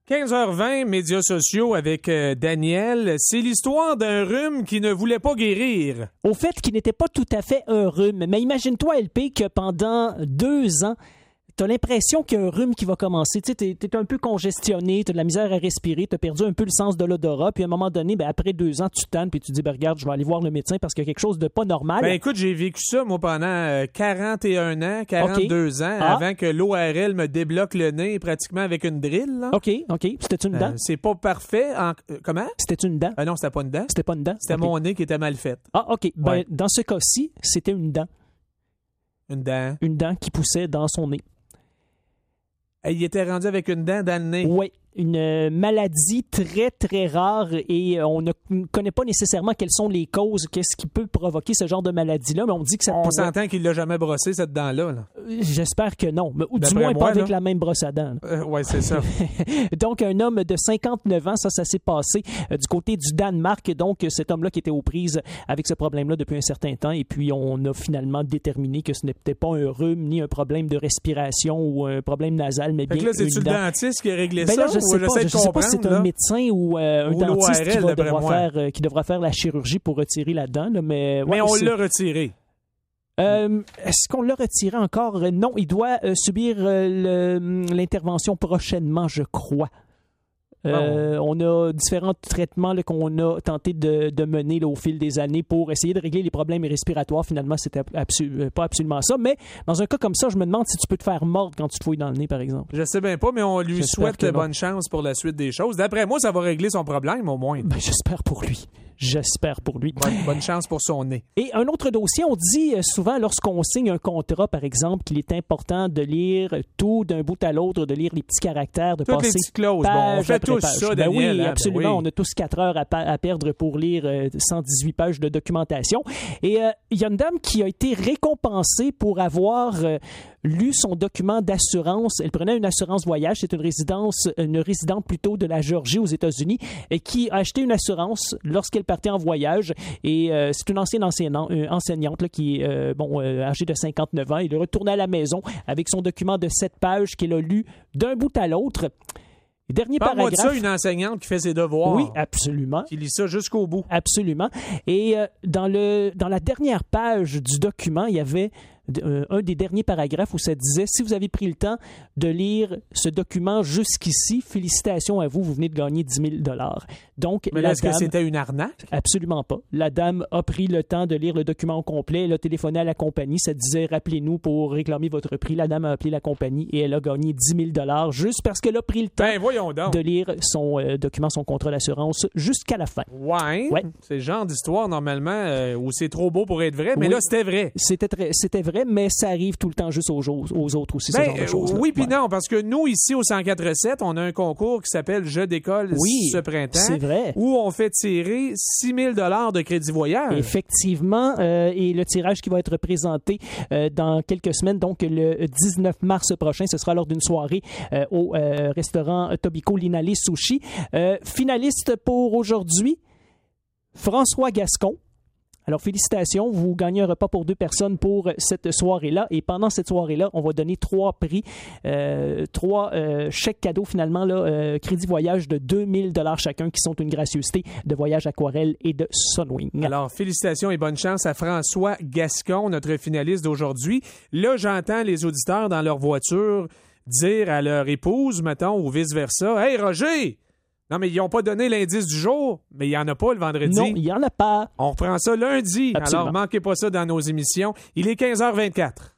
15h20, médias sociaux avec Daniel. C'est l'histoire d'un rhume qui ne voulait pas guérir. Au fait, qui n'était pas tout à fait un rhume. Mais imagine-toi, LP, que pendant 2 ans, t'as l'impression qu'il y a un rhume qui va commencer. Tu sais, t'es un peu congestionné, t'as de la misère à respirer, t'as perdu un peu le sens de l'odorat, puis à un moment donné, après 2 ans, tu tannes, puis tu te dis, regarde, je vais aller voir le médecin parce qu'il y a quelque chose de pas normal. Écoute, j'ai vécu ça, moi, pendant 41 ans, 42 ans, avant que l'ORL me débloque le nez pratiquement avec une drill. Là. OK. C'était une dent? C'est pas parfait. Comment? C'était une dent? Non, c'était pas une dent. C'était pas une dent? C'était mon nez qui était mal fait. OK. Ouais. Dans ce cas-ci, c'était une dent. Une dent? Une dent qui poussait dans son nez. Il était rendu avec une dent dans le nez. Oui, une maladie très, très rare et on ne connaît pas nécessairement quelles sont les causes, qu'est-ce qui peut provoquer ce genre de maladie-là, mais on dit que ça On s'entend qu'il l'a jamais brossé, cette dent-là. Là. J'espère que non, ou du moins pas avec la même brosse à dents. Oui, c'est ça. Donc, un homme de 59 ans, ça s'est passé du côté du Danemark. Donc, cet homme-là qui était aux prises avec ce problème-là depuis un certain temps et puis on a finalement déterminé que ce n'était pas un rhume ni un problème de respiration ou un problème nasal, mais bien une dent. C'est-tu le dentiste qui a réglé ça? Là, je sais pas si c'est un médecin ou un dentiste qui devra faire la chirurgie pour retirer la dent. Là, mais on l'a retiré. Est-ce qu'on l'a retiré encore? Non, il doit subir l'intervention prochainement, je crois. On a différents traitements là, qu'on a tenté de mener là, au fil des années pour essayer de régler les problèmes respiratoires. Finalement, c'était pas absolument ça. Mais dans un cas comme ça, je me demande si tu peux te faire mordre quand tu te fouilles dans le nez, par exemple. Je sais bien pas, mais on lui souhaite bonne chance pour la suite des choses. D'après moi, ça va régler son problème, au moins. J'espère pour lui. J'espère pour lui. Bonne chance pour son nez. Et un autre dossier, on dit souvent lorsqu'on signe un contrat, par exemple, qu'il est important de lire tout d'un bout à l'autre, de lire les petits caractères, de toutes passer les petites clauses. On fait tous ça, Daniel. Oui, absolument. On a tous 4 heures à perdre pour lire 118 pages de documentation. Et il y a une dame qui a été récompensée pour avoir lu son document d'assurance. Elle prenait une assurance voyage. C'est une résidente plutôt de la Géorgie aux États-Unis et qui a acheté une assurance lorsqu'elle partait en voyage. Et c'est une ancienne enseignante là, qui est âgée de 59 ans. Elle est retournée à la maison avec son document de 7 pages qu'elle a lu d'un bout à l'autre. Dernier Parle-moi paragraphe. de ça, une enseignante qui fait ses devoirs. Oui, absolument. Qui lit ça jusqu'au bout. Absolument. Et dans la dernière page du document, il y avait un des derniers paragraphes où ça disait « Si vous avez pris le temps de lire ce document jusqu'ici, félicitations à vous, vous venez de gagner 10 000 ». Donc, mais là, est-ce que c'était une arnaque? Absolument pas. La dame a pris le temps de lire le document au complet. Elle a téléphoné à la compagnie. Ça disait « Rappelez-nous pour réclamer votre prix ». La dame a appelé la compagnie et elle a gagné 10 000 juste parce qu'elle a pris le temps de lire son document, son contrat d'assurance jusqu'à la fin. Ouais. C'est le genre d'histoire, normalement, où c'est trop beau pour être vrai, mais là, c'était vrai. C'était vrai, mais ça arrive tout le temps juste aux autres aussi, ce genre de choses. Oui, puis non, parce que nous, ici, au 104.7, on a un concours qui s'appelle « Je décolle ce printemps ». C'est vrai. Où on fait tirer 6 000 $ de crédit voyage. Effectivement, et le tirage qui va être présenté dans quelques semaines, donc le 19 mars prochain, ce sera lors d'une soirée au restaurant Tobiko Linale Sushi. Finaliste pour aujourd'hui, François Gascon. Alors, félicitations, vous gagnez un repas pour 2 personnes pour cette soirée-là. Et pendant cette soirée-là, on va donner 3 prix, 3 chèques cadeaux finalement, là, crédit voyage de 2 000 chacun, qui sont une gracieuseté de Voyage Aquarelle et de Sunwing. Alors, félicitations et bonne chance à François Gascon, notre finaliste d'aujourd'hui. Là, j'entends les auditeurs dans leur voiture dire à leur épouse, mettons, ou vice-versa, « Hey, Roger! » Non, mais ils n'ont pas donné l'indice du jour, mais il n'y en a pas le vendredi. Non, il n'y en a pas. On reprend ça lundi. Absolument. Alors, manquez pas ça dans nos émissions. Il est 15h24.